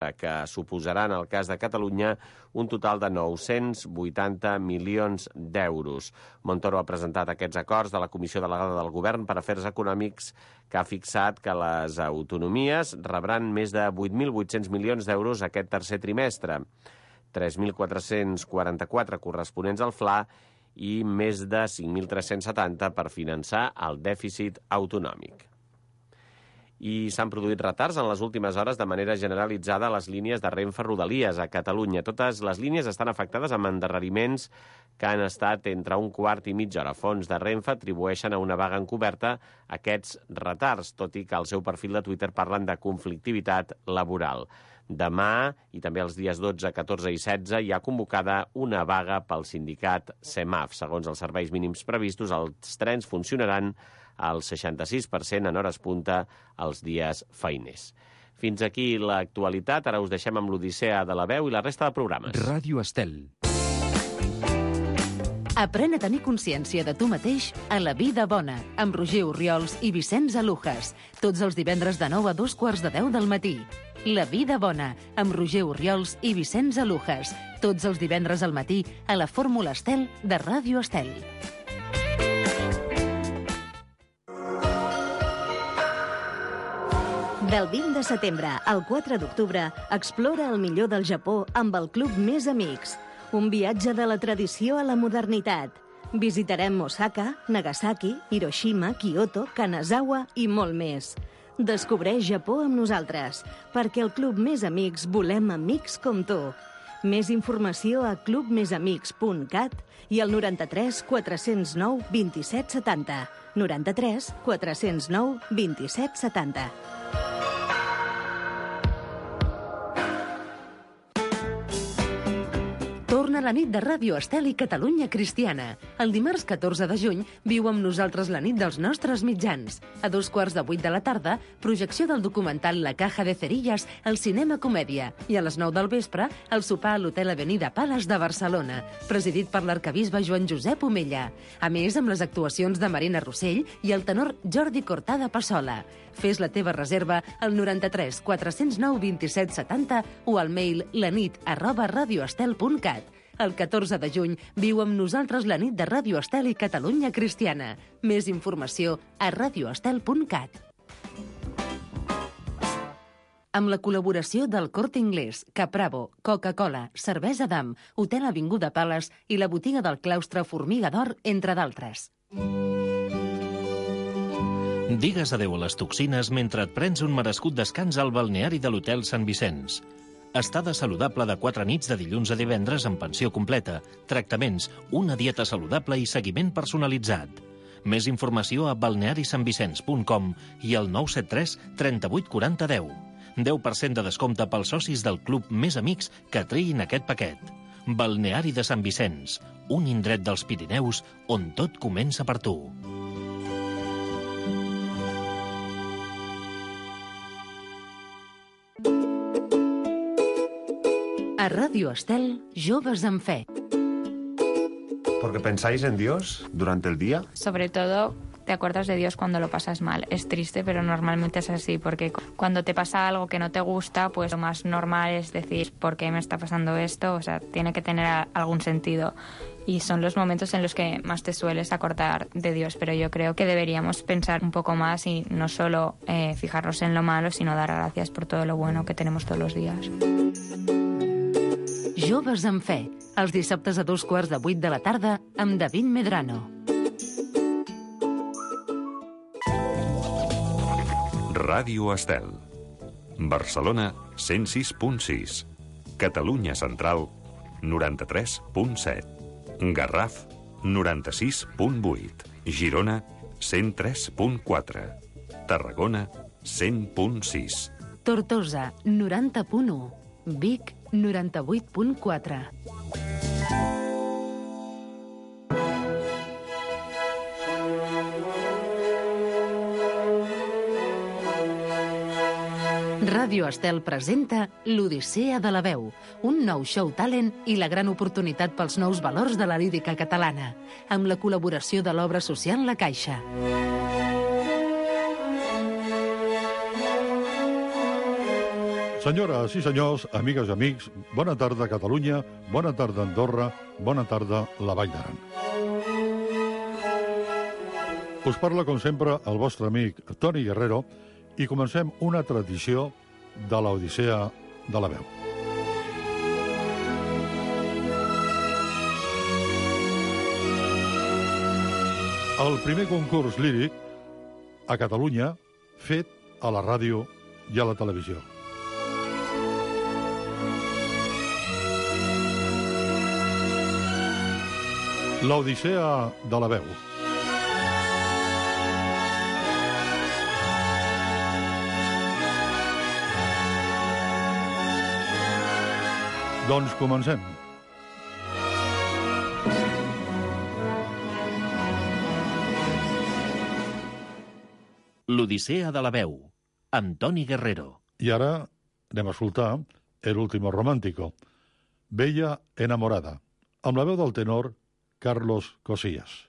que suposarà, en el cas de Catalunya, un total de 980 milions d'euros. Montoro ha presentat aquests acords de la Comissió Delegada del Govern per Afers Econòmics, que ha fixat que les autonomies rebran més de 8.800 milions d'euros aquest tercer trimestre, 3.444 corresponents al FLA i més de 5.370 per finançar el dèficit autonòmic. I s'han produït retards en les últimes hores de manera generalitzada a les línies de Renfe Rodalies a Catalunya. Totes les línies estan afectades amb endarreriments que han estat entre un quart i mitja hora. Fonts de Renfe atribueixen a una vaga encoberta aquests retards, tot i que al seu perfil de Twitter parlen de conflictivitat laboral. Demà, i també els dies 12, 14 i 16, hi ha convocada una vaga pel sindicat CEMAF. Segons els serveis mínims previstos, els trens funcionaran al 66% en hores punta els dies feiners. Fins aquí l'actualitat. Ara us deixem amb l'Odissea de la Veu i la resta de programes. Ràdio Estel. Aprèn a tenir consciència de tu mateix a La Vida Bona, amb Roger Orriols i Vicenç Alujas. Tots els divendres de 9 a 2:45 del matí. La Vida Bona, amb Roger Orriols i Vicenç Alujas. Tots els divendres al matí a la Fórmula Estel de Ràdio Estel. Del 20 de setembre al 4 d'octubre, explora el millor del Japó amb el Club Més Amics. Un viatge de la tradició a la modernitat. Visitarem Osaka, Nagasaki, Hiroshima, Kyoto, Kanazawa i molt més. Descobreix Japó amb nosaltres, perquè el Club Més Amics volem amics com tu. Més informació a clubmesamics.cat i al 93 409 27 70. 93 409 27 70. Torna la nit de Ràdio Estel i Catalunya Cristiana. El dimarts 14 de juny viu amb nosaltres la nit dels nostres mitjans. A 7:15 de la tarda, projecció del documental La Caja de Cerillas al Cinema Comèdia. I a les 9 del vespre, el sopar a l'Hotel Avenida Palace de Barcelona, presidit per l'arquebisbe Joan Josep Omella. A més, amb les actuacions de Marina Rossell i el tenor Jordi Cortada Passola. Fes la teva reserva al 93 409 27 70 o al mail lanit@radioestel.cat. El 14 de juny viu amb nosaltres la nit de Ràdio Estel i Catalunya Cristiana. Més informació a radioestel.cat. Amb la col·laboració del Corte Inglés, Capravo, Coca-Cola, Cervesa Dam, Hotel Avinguda Palace i la botiga del Claustre Formiga d'Or, entre d'altres. Digues adeu a les toxines mentre et prens un merescut descans al balneari de l'Hotel Sant Vicenç. Estada saludable de 4 nits de dilluns a divendres amb pensió completa, tractaments, una dieta saludable i seguiment personalitzat. Més informació a balnearisantvicenç.com i al 973 38 40 10. 10% de descompte pels socis del Club Més Amics que triïn aquest paquet. Balneari de Sant Vicenç, un indret dels Pirineus on tot comença per tu. A Ràdio Estel, Joves en Fe. ¿Porque pensáis en Dios durante el día? Sobre todo, te acuerdas de Dios cuando lo pasas mal. Es triste, pero normalmente es así, porque cuando te pasa algo que no te gusta, pues lo más normal es decir, ¿por qué me está pasando esto? O sea, tiene que tener algún sentido. Y son los momentos en los que más te sueles acordar de Dios, pero yo creo que deberíamos pensar un poco más y no solo fijarnos en lo malo, sino dar gracias por todo lo bueno que tenemos todos los días. Joves en Fe, els dissabtes a 7:15 de la tarda amb David Medrano. Ràdio Estel. Barcelona 106.6. Catalunya Central 93.7. Garraf 96.8. Girona 103.4. Tarragona 100.6. Tortosa 90.1. Vic 98.4. Ràdio Estel presenta l'Odissea de la Veu, un nou show talent i la gran oportunitat pels nous valors de la lírica catalana, amb la col·laboració de l'obra social La Caixa. Senyores i senyors, amigues i amics, bona tarda Catalunya, bona tarda Andorra, bona tarda la Vall d'Aran. Us parla, com sempre, el vostre amic Toni Guerrero i comencem una tradició de l'Odissea de la Veu. El primer concurs líric a Catalunya fet a la ràdio i a la televisió. L'Odissea de la Veu. Doncs comencem. L'Odissea de la Veu, amb Toni Guerrero. I ara anem a escoltar El último romántico, Bella enamorada, amb la veu del tenor Carlos Cosillas.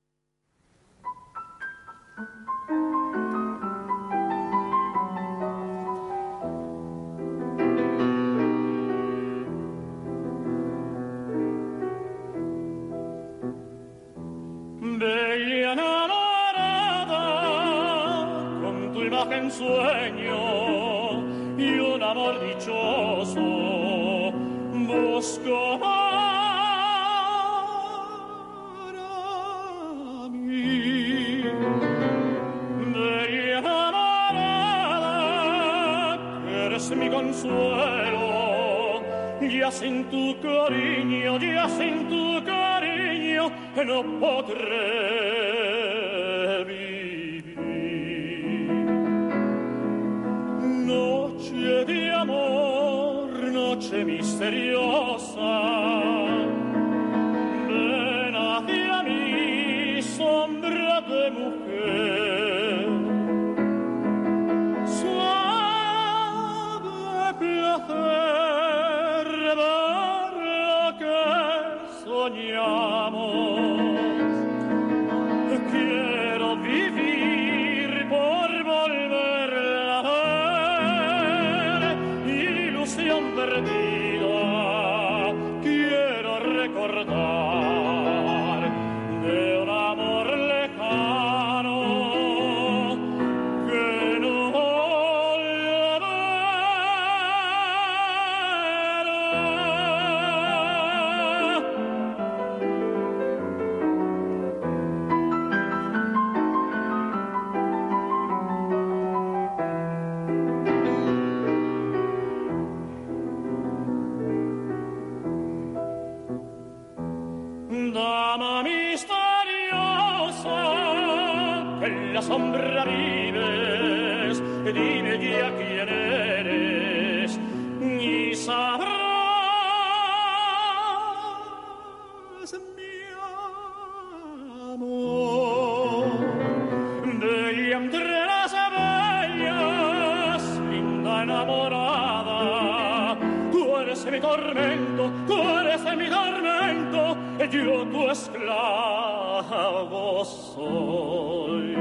Bella enamorada, con tu imagen sueño y un amor dichoso busco para mí. Bella enamorada, que eres mi consuelo, ya sin tu cariño, no podré vivir. Noche de amor, noche misteriosa, ven hacia mí, sombra de mujer. Suave placer ver lo que soñamos. Quiero vivir por volverla a ver, ilusión perdida, quiero recordar de un amor lejano que no volverá. Dama misteriosa, que en la sombra vives, dime ya quién eres y sabrás mi amor. Bella entre las bellas, linda enamorada, tú eres mi tormento, yo tu esclavo soy.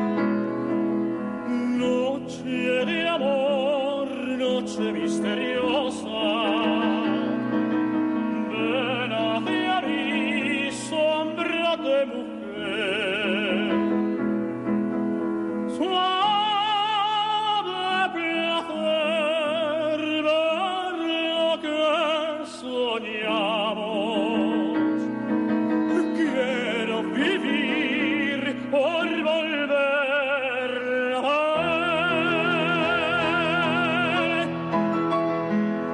Noche de amor, noche misteriosa, ven hacia mí, sombra de mujer. Suave placer ver lo que soñamos. Por volver a ver.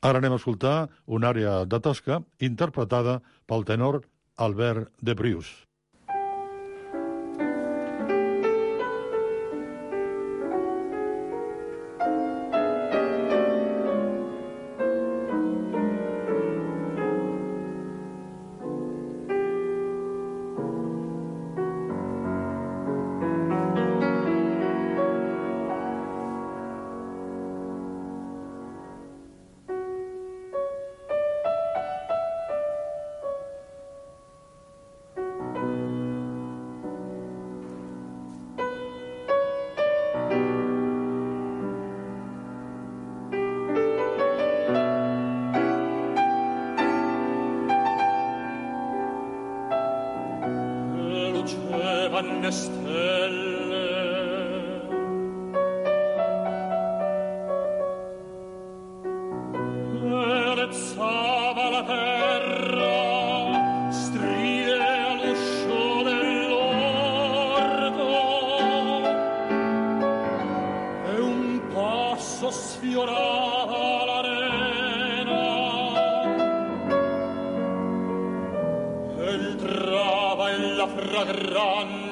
Ara anem a escoltar una àrea de Tosca interpretada pel tenor Albert de Brius. Le stelle verezzava la terra, stride all'uscio dell'orto e un passo sfiorava l'arena, entrava in la fragrante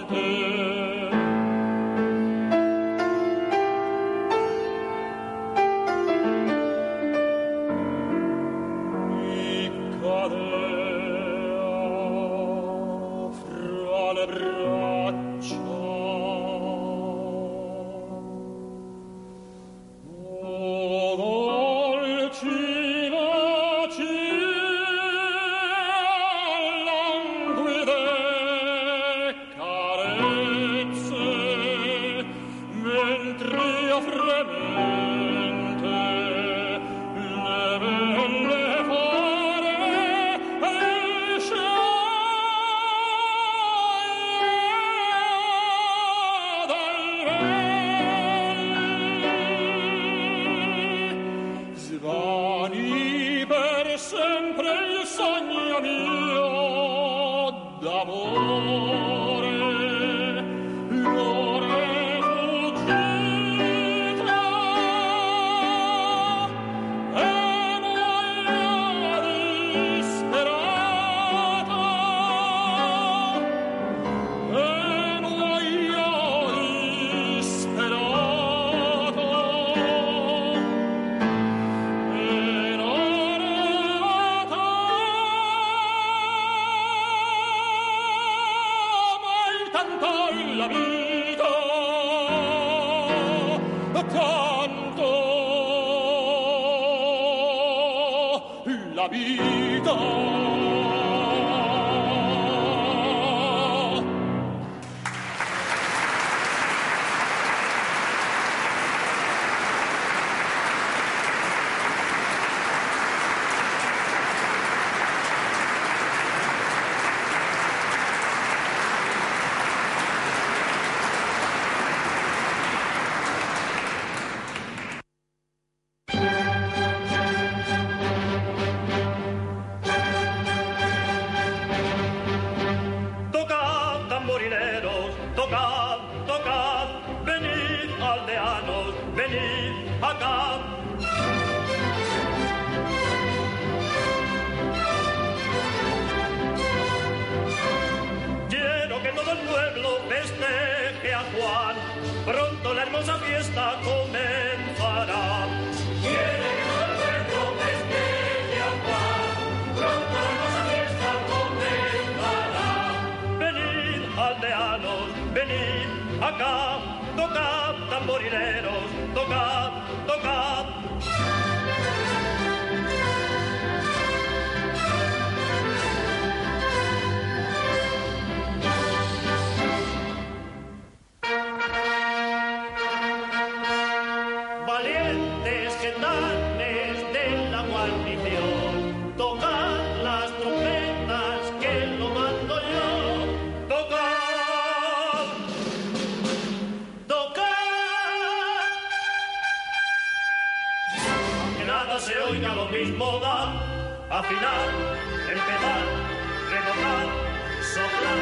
afinar, empezar, rebotar, soplar.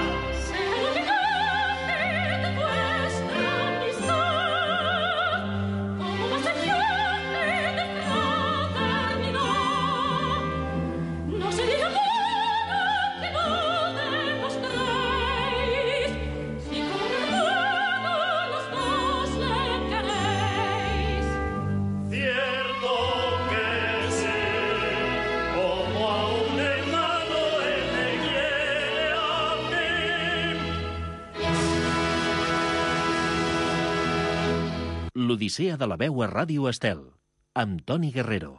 Como una señora de fraternidad. L'Odissea de la veu a Ràdio Estel, amb Toni Guerrero.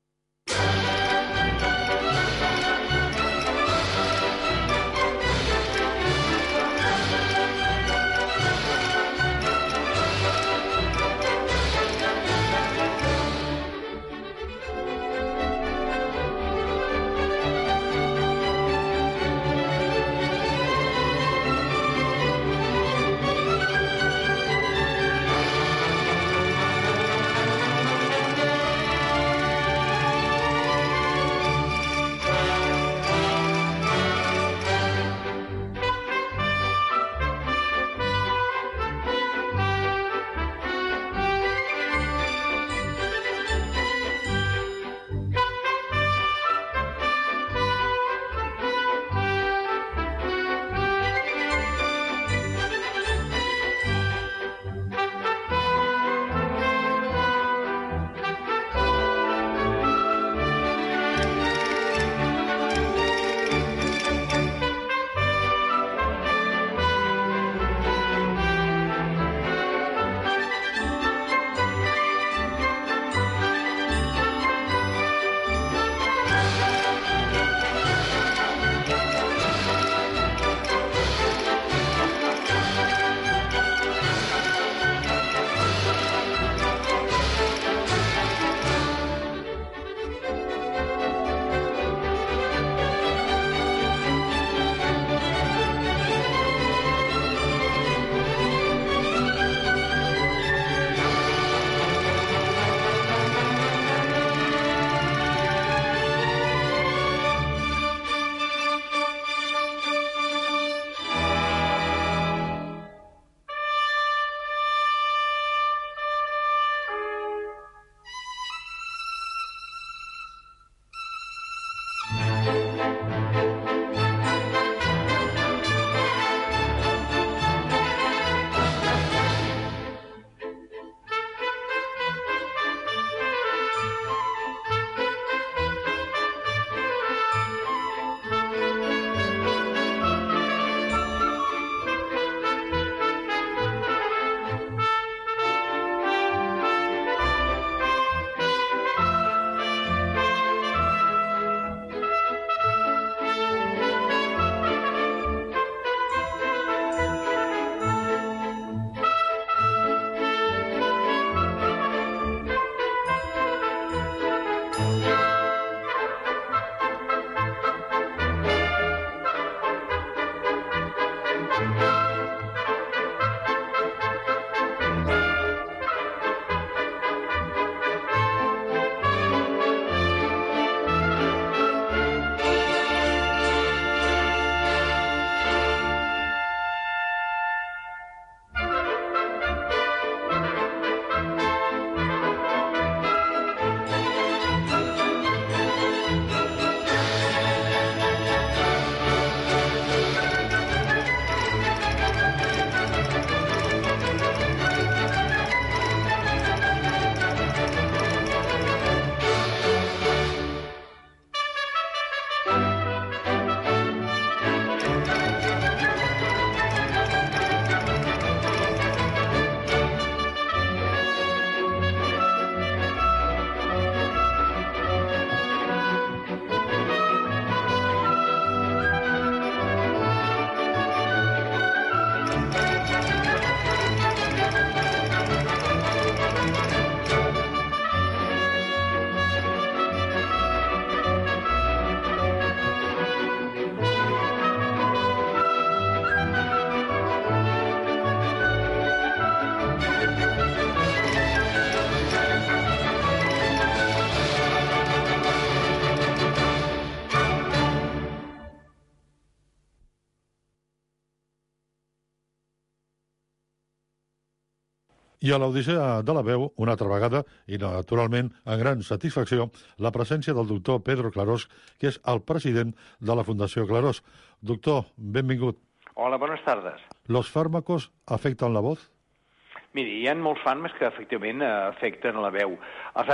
I a l'Odissea de la veu, una altra vegada, i naturalment amb gran satisfacció, la presència del doctor Pedro Clarós, que és el president de la Fundació Clarós. Doctor, benvingut. Hola, buenas tardes. ¿Los fármacos afectan la voz? Miri, hi ha molts fàrmacs que efectivament afecten la veu. Els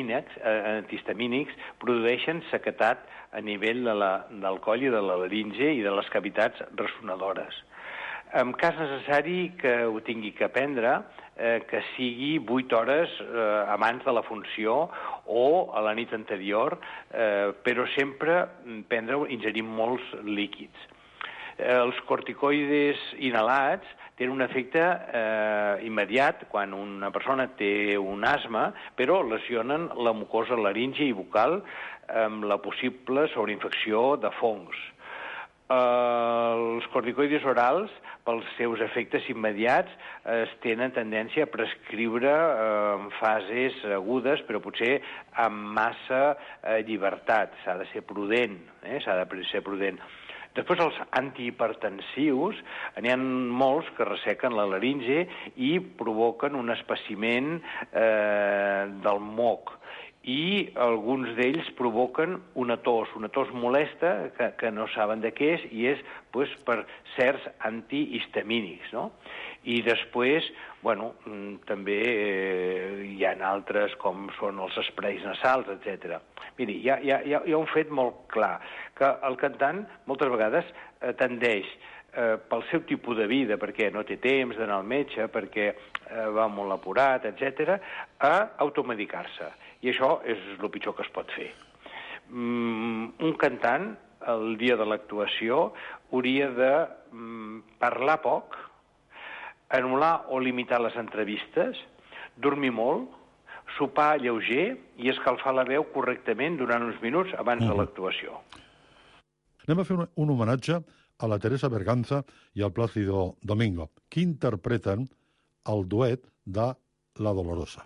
antihistamínics produeixen sequetat a nivell del coll i de la laringe i de les cavitats ressonadores. En cas necessari que ho tingui que prendre, que sigui 8 hores abans de la funció o a la nit anterior, però sempre ingerir molts líquids. Els corticoides inhalats tenen un efecte immediat quan una persona té un asma, però lesionen la mucosa laringe i bucal amb la possible sobreinfecció de fongs. Els corticoides orals, pels seus efectes immediats, tenen tendència a prescriure en fases agudes, però potser amb massa llibertat. S'ha de ser prudent, Després, els antihipertensius, n'hi ha molts que ressequen la laringe i provoquen un espessiment del moc. I alguns d'ells provoquen una tos molesta, que no saben de què és, i és per certs antihistamínics, no? I després, també hi ha altres, com són els esprais nasals, etc. Miri, hi ha un fet molt clar, que el cantant moltes vegades tendeix, pel seu tipus de vida, perquè no té temps d'anar al metge, perquè va molt apurat, etc., a automedicar-se. I això és el pitjor que es pot fer. Un cantant, el dia de l'actuació, hauria de parlar poc, anul·lar o limitar les entrevistes, dormir molt, sopar lleuger i escalfar la veu correctament durant uns minuts abans de l'actuació. Anem a fer un homenatge a la Teresa Berganza i al Plácido Domingo, que interpreten el duet de La Dolorosa.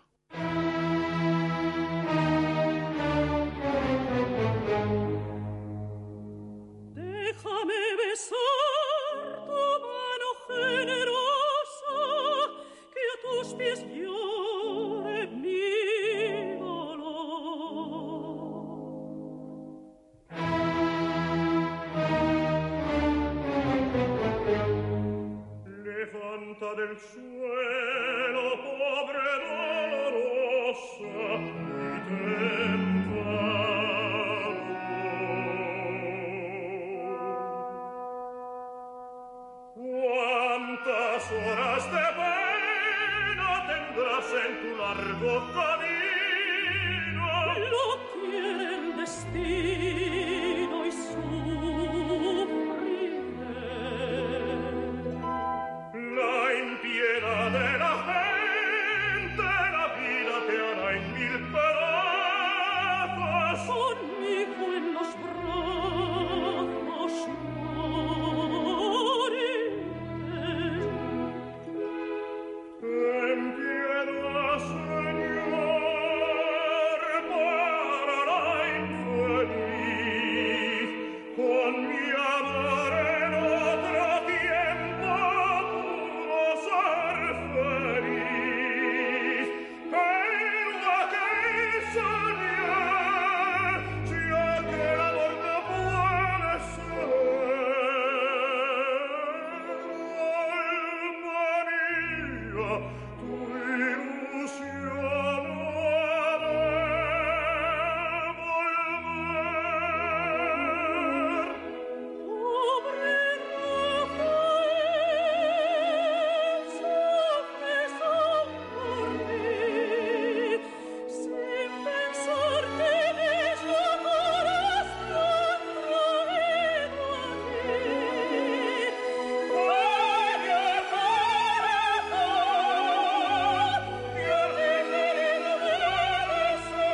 Del suelo, pobre dolorosa, muy tentado. ¿Cuántas horas de pena tendrás en tu largo camino? Lo quiere el destino y de la gente, la vida te hará en 1000 pedazos. Conmigo en los brazos moriré. Ten piedad, Señor, para la infeliz, con mi amor en otro tiempo pudo ser feliz, pero aquel soñar, si aquel amor no puede ser, alma mía, tu ilusión no ha de volver. Pobre Rafael, sufres por mí, sin pensar que mismo corazón traído a ti. Vaya corazón, que al querido debe ser.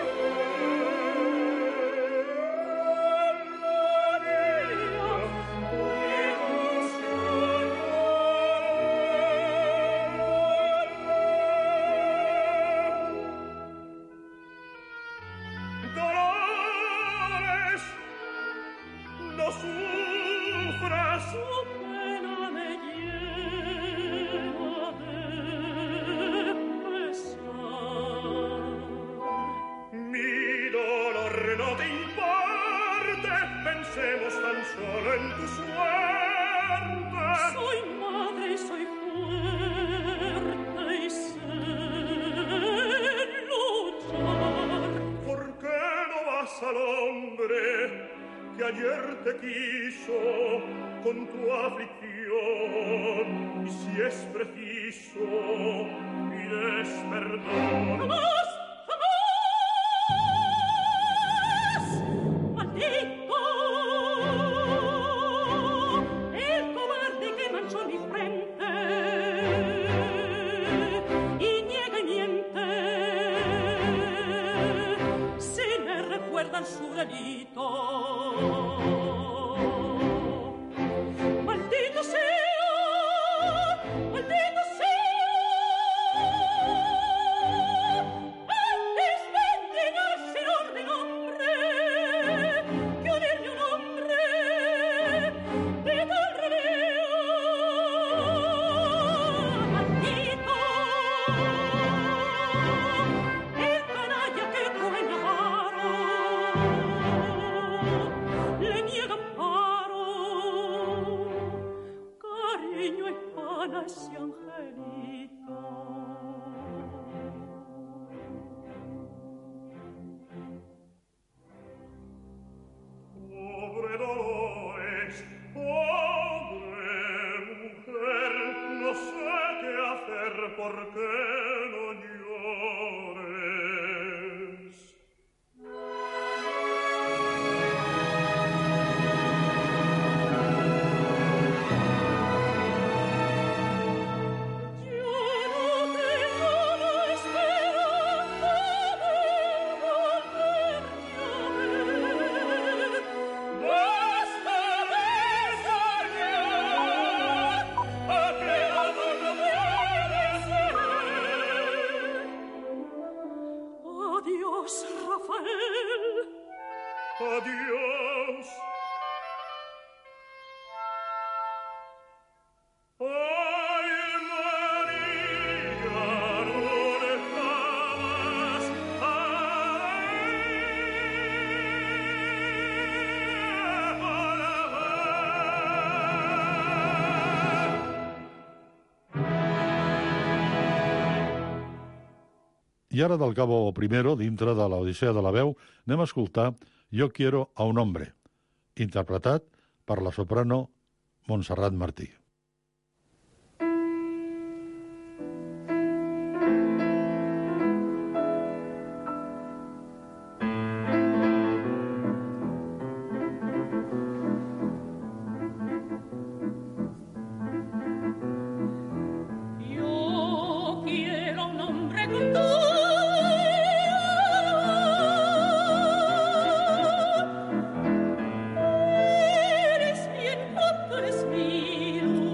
Dolores, no sufras, su pena me llena de pesar. Mi dolor no te importe, pensemos tan solo en tu suerte. Soy madre y soy fuerte y sé luchar. ¿Por qué no vas al hombre que ayer te quiso con tu aflicción, y si es preciso, pides perdón. ¡Jamás, jamás! ¡Maldito! El cobarde que manchó mi frente y niega y miente, si me recuerdan su delito. ¡Maldito sea! ¡Maldito sea! Antes vendigarse de nombre que unirme un hombre de tal reveo. ¡Maldito! El canalla que cruel avaro le niega amparo, cariño y pana ese angelito. Pobre Dolores, pobre mujer, no sé qué hacer, ¿por qué no llores? Yo no tengo la esperanza de volverte a ver. Basta de soñar, aquel amor no puede ser. Adiós, Rafael. Adiós. Ay, María, no dejabas I ara del Cabo Primero, dintre de l'Odissea de la veu, anem a escoltar Yo quiero a un hombre, interpretat per la soprano Montserrat Martí. Yo quiero un hombre con tu eres mi encanto, eres mi luz.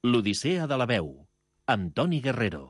L'Odissea de la veu, amb Toni Guerrero.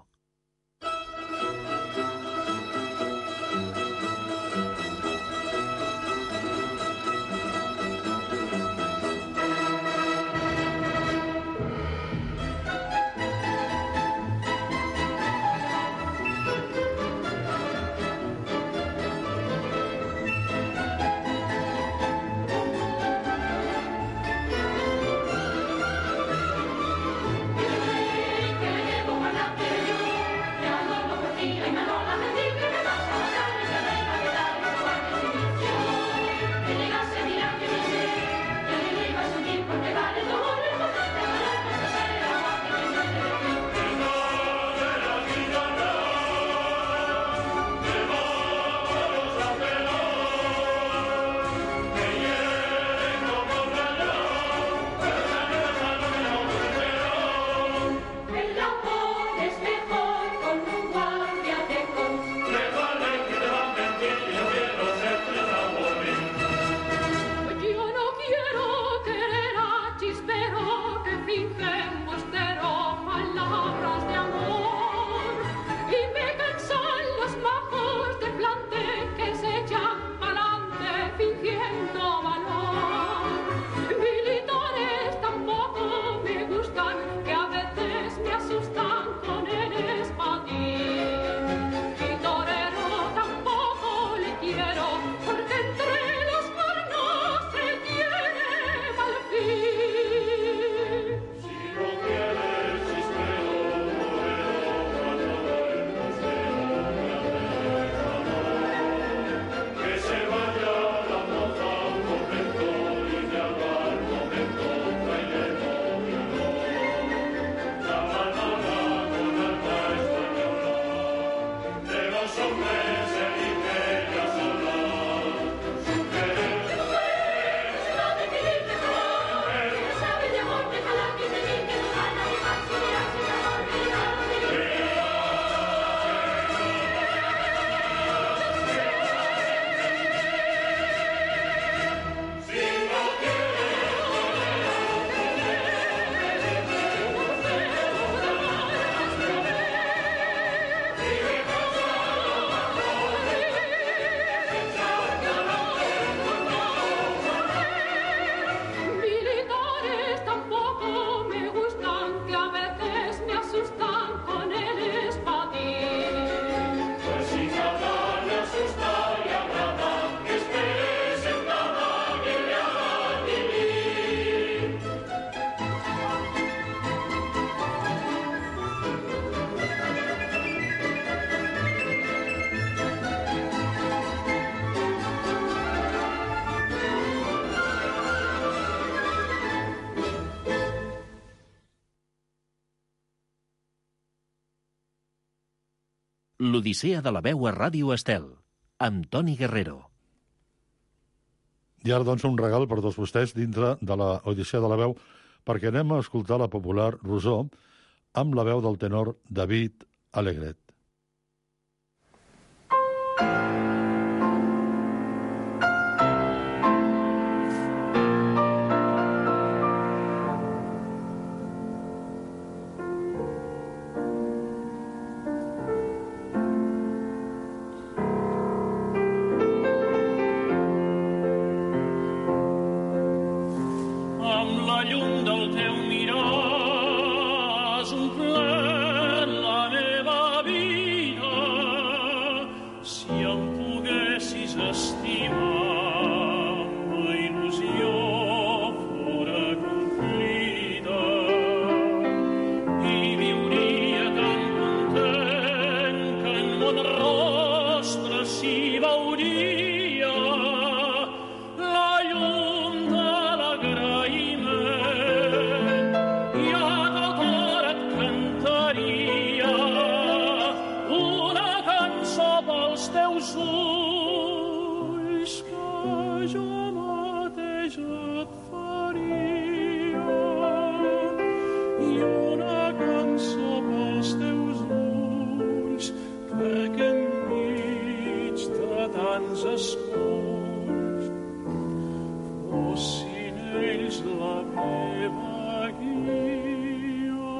L'Odissea de la veu a Ràdio Estel, amb Toni Guerrero. I ara, doncs, un regal per tots vostès dintre de la Odissea de la veu, perquè anem a escoltar la popular Rosó amb la veu del tenor David Alegret. Fossin ells la meva guia.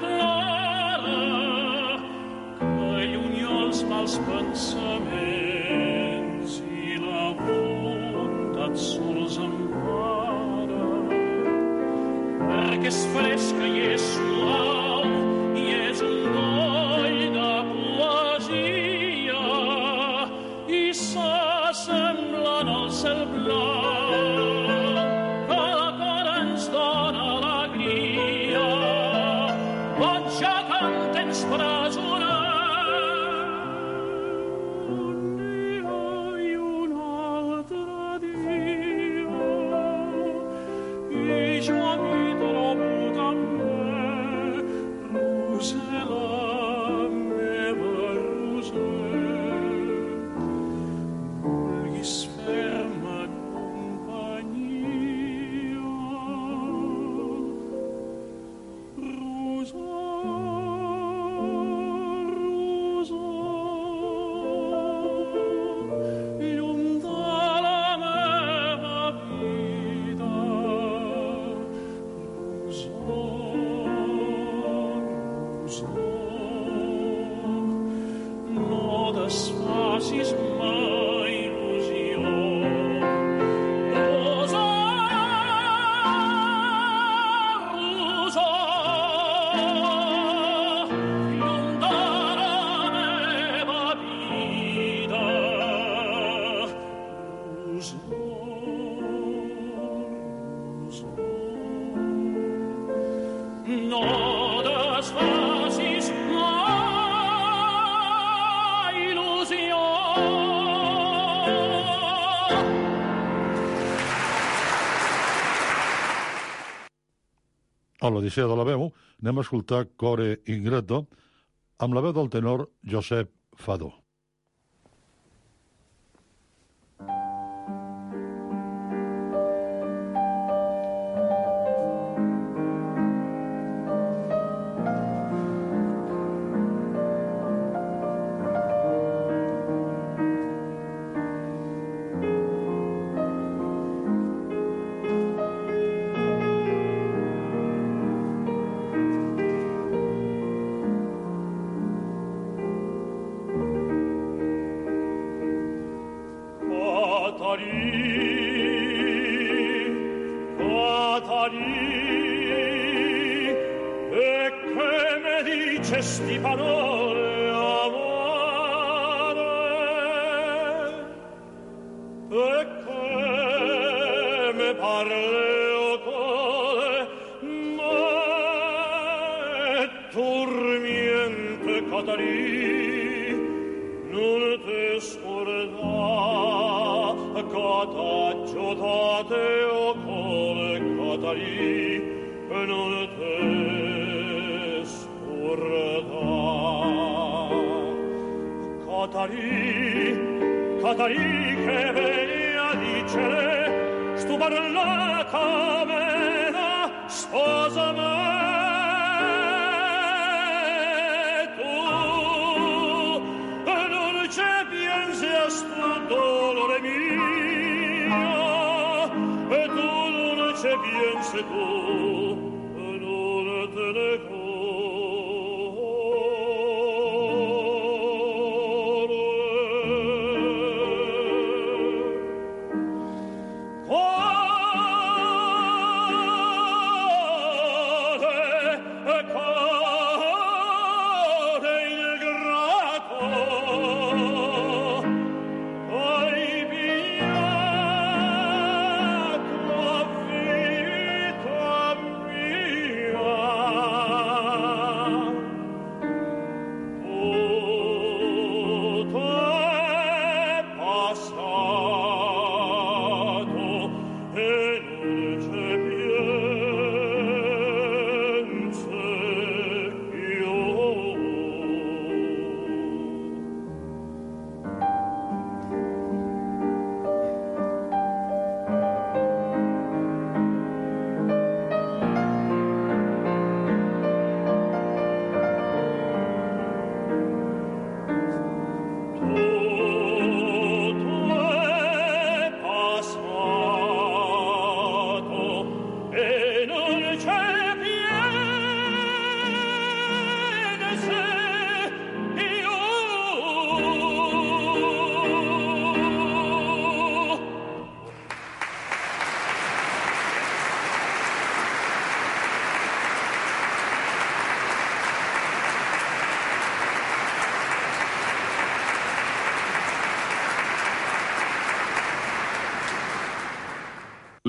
clara que lluny els mals pensaments i la bondat sols empara, perquè és fresca i és suau i és un doll de poesia i s'assemblen al cel blanc que la cor ens dona alegria. Pot ja que en tens presoner un dia i un altre dia, i jo m'hi trobo també, Roser, la meva Roser. Vulguis fer-me companyia, Roser, llum de la meva vida, no desfacis mai il·lusió. Rosa, llum de la meva vida, no desfacis mai il·lusió. A l'Odissea de la veu anem a escoltar Core Ingreto amb la veu del tenor Josep Fadó. E che me dicesti parole amare, e che me parle o core, ma turmiente Catarì, non te scorda, Cataggio date o core Catarì, non te scorda. Catarì che veni a dicere, stu parlata mena, sposa me. Tu non c'è piensi a stu dolore mio, e tu non c'è piensi tu, non te ne cuore.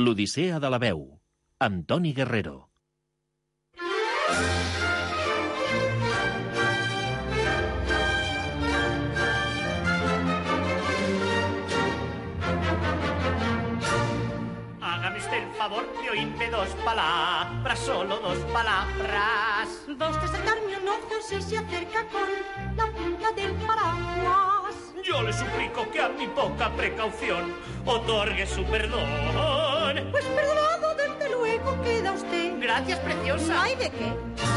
L'Odissea de la veu, amb Toni Guerrero. Hágame usted el favor de oírme dos palabras, solo dos palabras. Va usted a sacarme un ojo si se acerca con la punta del paraguas. Yo le suplico que a mi poca precaución otorgue su perdón. Pues perdonado desde luego queda usted. Gracias, preciosa. No hay de qué.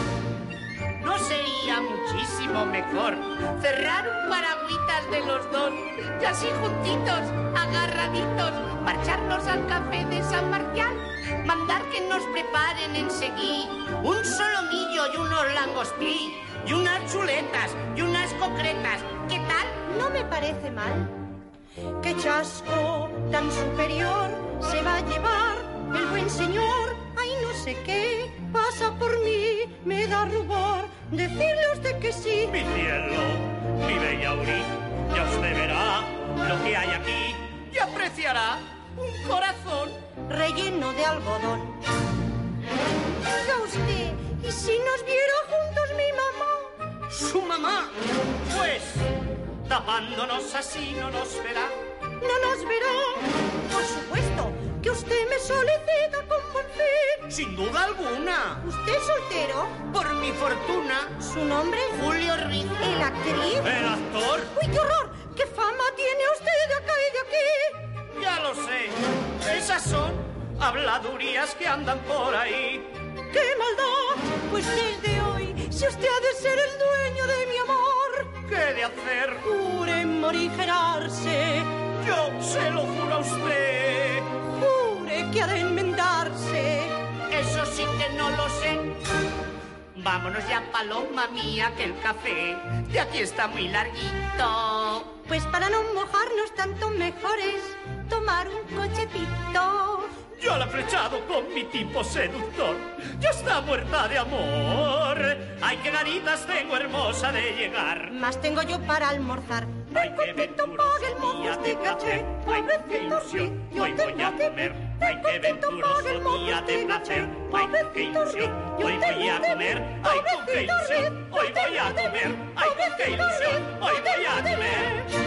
¿No sería muchísimo mejor cerrar un paragüitas de los dos y así juntitos, agarraditos, marcharnos al café de San Marcial? Mandar que nos preparen enseguida un solomillo y unos langospí y unas chuletas y unas concretas. ¿Qué tal? No me parece mal. ¡Qué chasco tan superior se va a llevar el buen señor! ¡Ay, no sé qué pasa por mí! Me da rubor decirle a usted que sí. Mi cielo, mi bella Uri, ya usted verá lo que hay aquí y apreciará un corazón relleno de algodón. Diga usted, ¿y si nos viera juntos mi mamá? ¿Su mamá? Pues, tapándonos así no nos verá. ¿No nos verá? Por supuesto, que usted me solicita con buen fin. Sin duda alguna. ¿Usted soltero? Por mi fortuna. ¿Su nombre? Julio Ruiz. ¿El actriz? ¿El actor? ¡Uy, qué horror! ¿Qué fama tiene usted de acá y de aquí? Ya lo sé. Esas son habladurías que andan por ahí. ¡Qué maldad! Pues desde hoy, si usted ha de ser el dueño de mi amor, ¿qué he de hacer? Jure morigerarse. Yo se lo juro a usted. Jure que ha de enmendarse. Eso sí que no lo sé. Vámonos ya, paloma mía, que el café de aquí está muy larguito. Pues para no mojarnos tanto mejor es tomar un cochecito. Yo la he flechado con mi tipo seductor. Ya está muerta de amor. Ay, qué ganitas tengo hermosa de llegar. Más tengo yo para almorzar. Ay, qué venturoso día de placer. Ay, qué ilusión, hoy voy a comer. Ay, qué venturoso día de placer. Ay, qué ilusión, hoy voy a comer. Ay, qué ilusión, hoy voy a comer. Ay, qué ilusión, hoy voy a comer.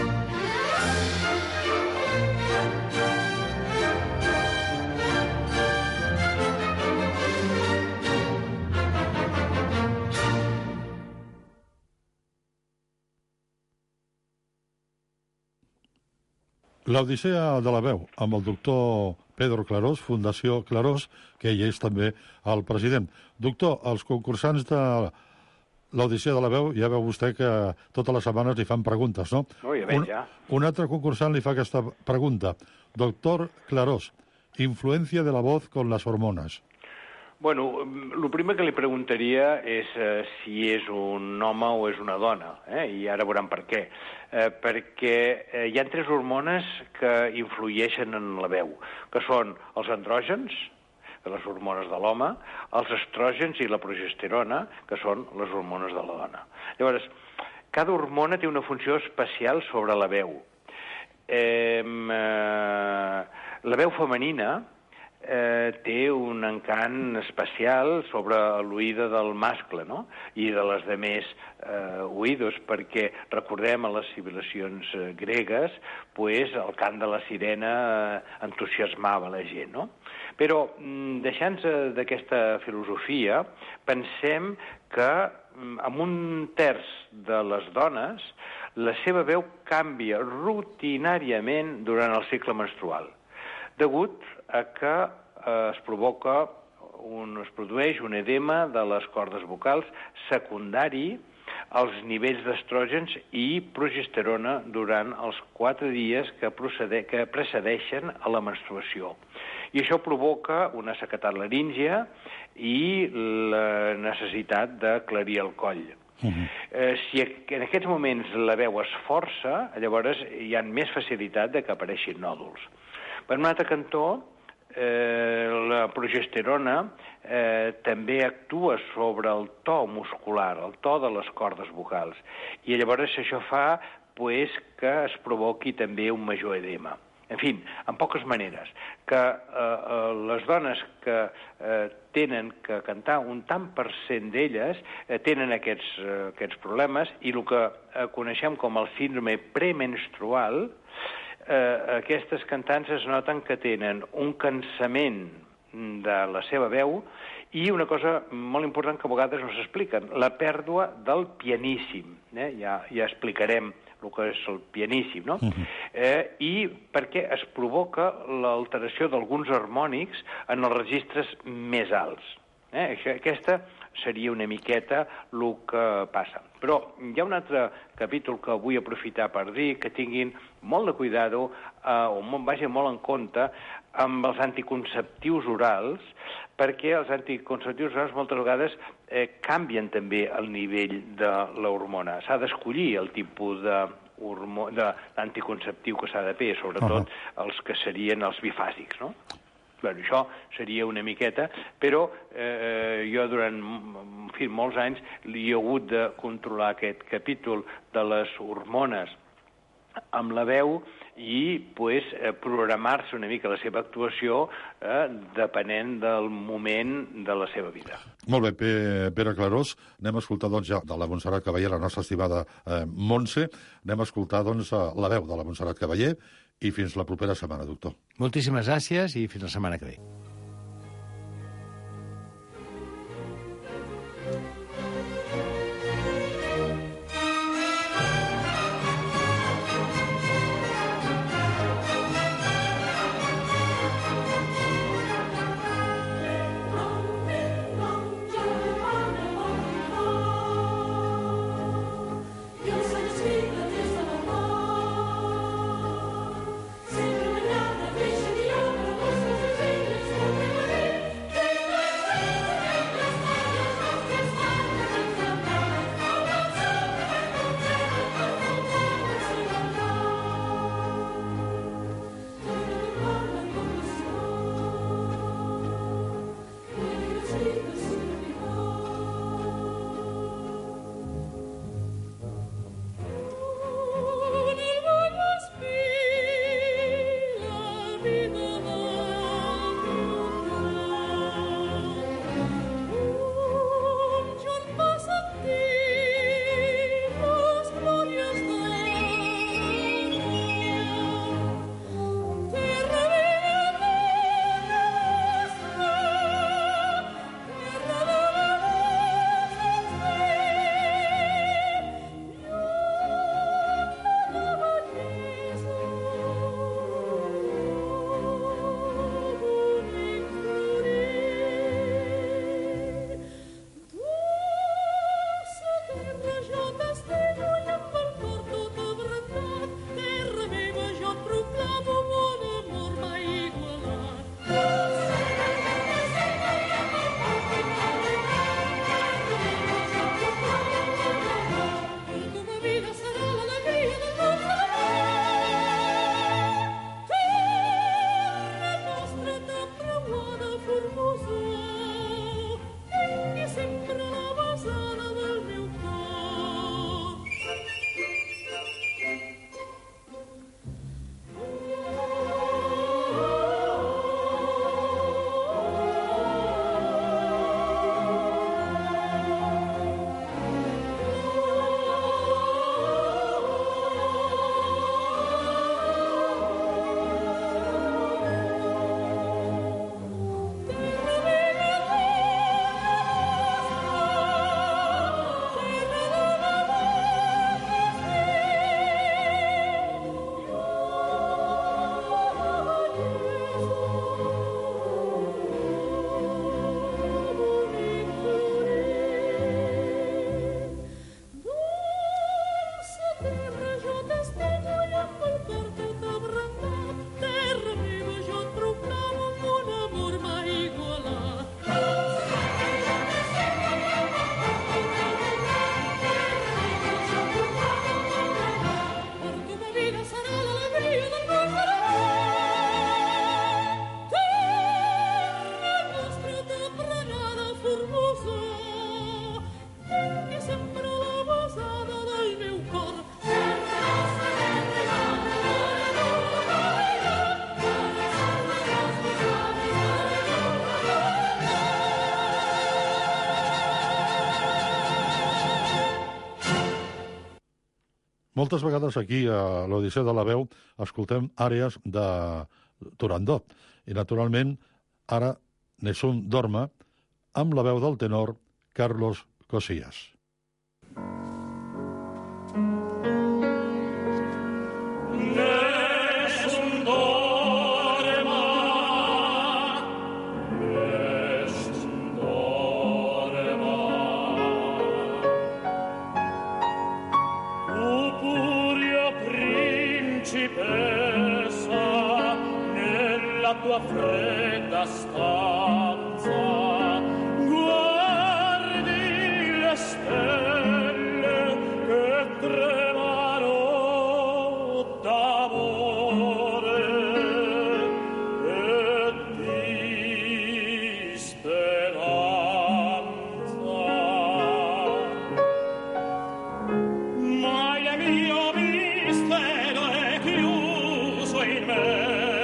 L'Odissea de la veu, amb el doctor Pedro Clarós, Fundació Clarós, que ell és també el president. Doctor, els concursants de l'Odissea de la veu, ja veu vostè que totes les setmanes li fan preguntes, no? No, ja veig, ja. Un altre concursant li fa aquesta pregunta. Doctor Clarós, influencia de la voz con las hormonas. Bueno, el primer que li preguntaria és si és un home o és una dona, i ara veurem per què. Perquè hi ha 3 hormones que influeixen en la veu, que són els andrògens, les hormones de l'home, els estrògens i la progesterona, que són les hormones de la dona. Llavors, cada hormona té una funció especial sobre la veu. La veu femenina té un encant especial sobre l'oïda del mascle, no? I de les demés oïdos, perquè recordem a les civilizacions gregues, pues, el cant de la sirena entusiasmava la gent, no? Però, deixant-nos d'aquesta filosofia, pensem que amb 1/3 de les dones la seva veu canvia rutinàriament durant el cicle menstrual, degut a que es produeix un edema de les cordes vocals secundari als nivells d'estrògens i progesterona durant els 4 dies que precedeixen a la menstruació. I això provoca una sequedat laríngia i la necessitat d'aclarir el coll. Si en aquests moments la veu es força, llavors hi ha més facilitat de que apareixin nòduls. Per un altre cantó, la progesterona també actua sobre el to muscular, el to de les cordes vocals, i llavors això fa que es provoqui també un major edema. En fi, en poques maneres, que les dones que tenen que cantar, un tant per cent d'elles tenen aquests problemes, i el que coneixem com el síndrome premenstrual, aquestes cantants es noten que tenen un cansament de la seva veu i una cosa molt important que a vegades no s'expliquen, la pèrdua del pianíssim. Ja explicarem el que és el pianíssim, no? I perquè es provoca l'alteració d'alguns harmònics en els registres més alts. Aquesta seria una miqueta el que passa. Però hi ha un altre capítol que vull aprofitar per dir que tinguin molt de cuidado, o vagin molt en compte amb els anticonceptius orals, perquè els anticonceptius orals moltes vegades canvien també el nivell de l'hormona. S'ha d'escollir el tipus d'anticonceptiu que s'ha de fer, sobretot els que serien els bifàsics, no? Bé, això seria una miqueta, però jo durant molts anys he hagut de controlar aquest capítol de les hormones amb la veu i programar-se una mica la seva actuació depenent del moment de la seva vida. Molt bé, Pere Clarós, anem a escoltar doncs ja de la Montserrat Caballé, la nostra estimada Montse, anem a escoltar doncs la veu de la Montserrat Caballé i fins la propera setmana, doctor. Moltíssimes gràcies i fins la setmana que ve. Thank you. Moltes vegades aquí, a l'Odissea de la Veu, escoltem àrees de Turandot. I, naturalment, ara Nessun Dorma, amb la veu del tenor Carlos Cosillas. Tua fredda stanza guardi le stelle che tremano d'amore e di speranza, ma il mio mistero è chiuso in me.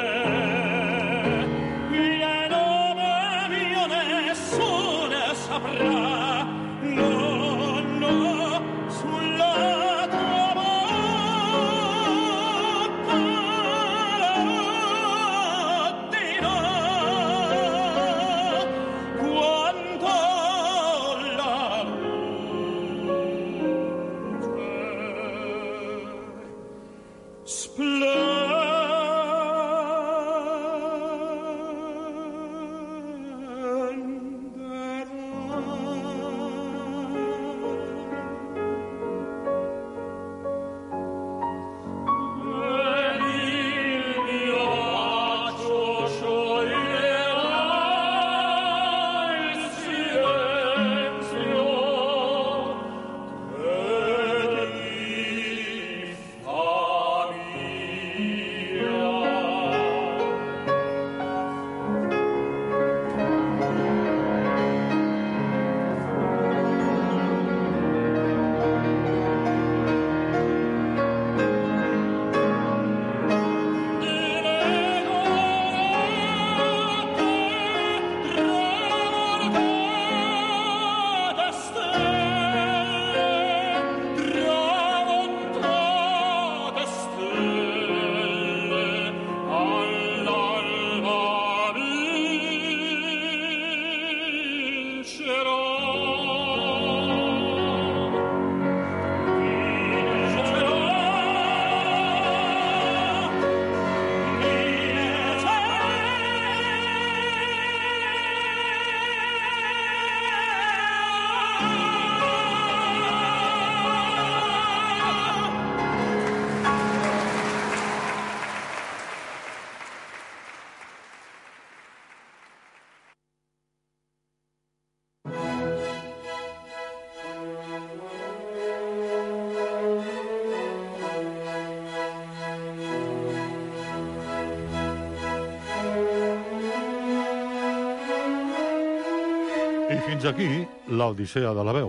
I fins aquí l'Odissea de la Veu.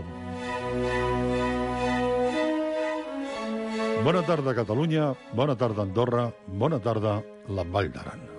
Bona tarda, Catalunya, bona tarda, Andorra, bona tarda, la Vall d'Aran.